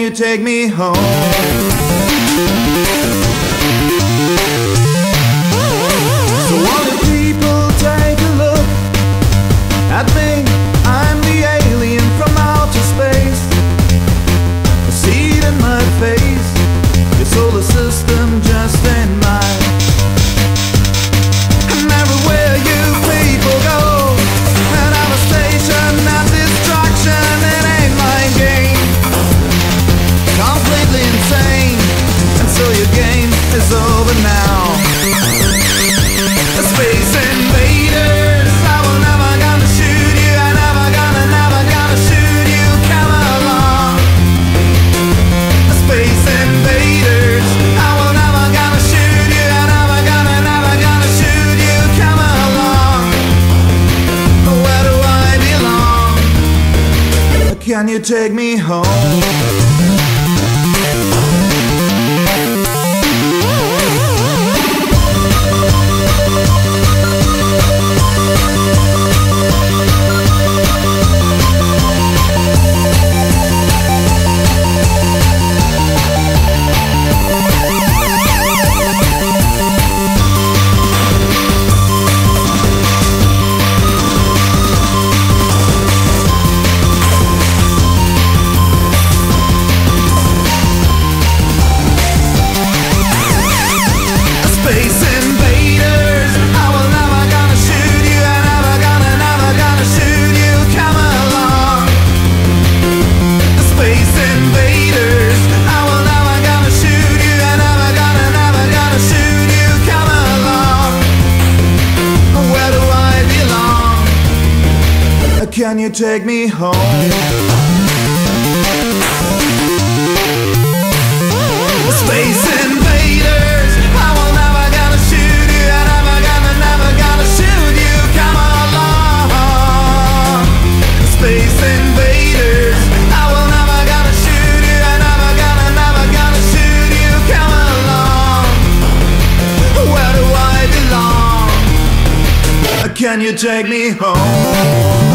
you take me home? So all the people take a look at me. I'm the alien from outer space. I see it in my face. Your solar system just ain't mine. And everywhere you people go, and I'm a station of destruction. It ain't my game. Completely insane. And so your game is over now. The space invaders, I will never gonna shoot you. I never gonna shoot you. Come along. The space invaders, I will never gonna shoot you. I never gonna shoot you. Come along. Where do I belong? Can you take me home? Can you take me home? Space invaders, I will never gonna shoot you. I never gonna shoot you. Come along. Space invaders, I will never gonna shoot you. I never gonna shoot you. Come along. Where do I belong? Can you take me home?